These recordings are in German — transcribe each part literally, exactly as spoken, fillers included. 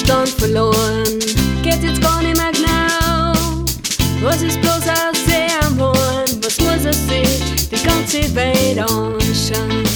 Verstand verloren, geht jetzt gar nicht mehr genau. Was ist bloß aus sehr wohn, was muss es sich die ganze Welt anschauen?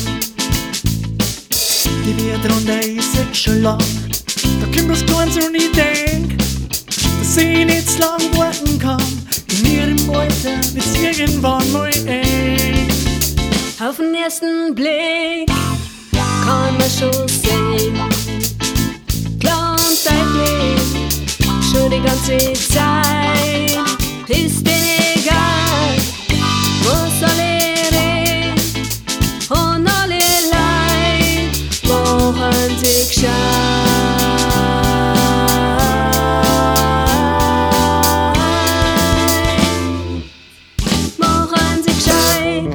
Die wird runter ist jetzt schon lang, da kommt was Kleines und ich denk, dass ich nicht so lang warten kann. In ihrem Alter wird's irgendwann mal eng. Auf den ersten Blick kann man schon sehen, klar und deutlich, schon die ganze Zeit. Ist denen egal, was alle reden, und alle Leid machen sich gescheit. Machen sich gescheit.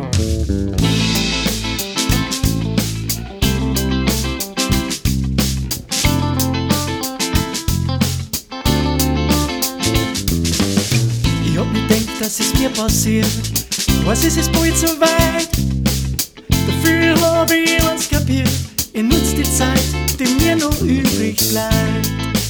Ich hab nicht gedacht, dass es mir passiert. Was ist es bald so weit? Dafür hab ich eins kapiert. Ich nutz die Zeit, die mir noch übrig bleibt.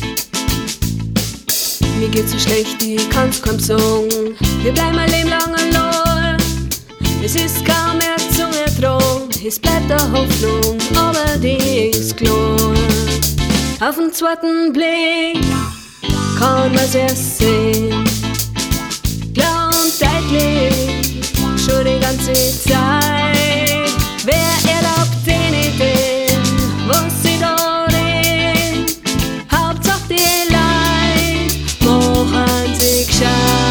Mir geht's so schlecht, ich kann's kaum sagen. Wir bleiben ein Leben lang allein. Es ist kaum mehr zu ertragen. Es bleibt eine Hoffnung, aber die ist klar. Auf den zweiten Blick kann man's erst sehen, klar und deutlich, schon die ganze Zeit. Wer erlaubt denen denn, was sie da reden? Hauptsache die Leid machen sich gescheit.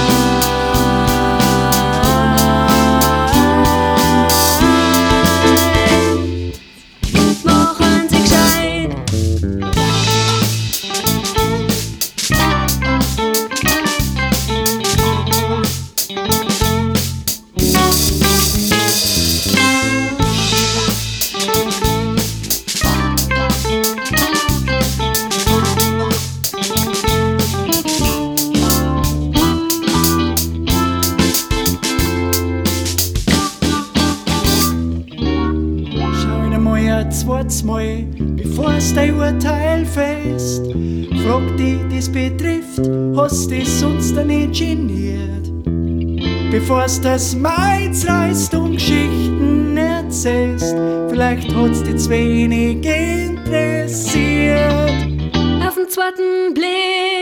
Machen sich gescheit. Schau ihn einmal ein zweites Mal, bevor's dein Urteil fest. Frag dich, das betrifft, hast du sonst nicht geniert? Bevor's das Maizreist und Geschichten erzählst, vielleicht hat's dich zu wenig interessiert. Auf den zweiten Blick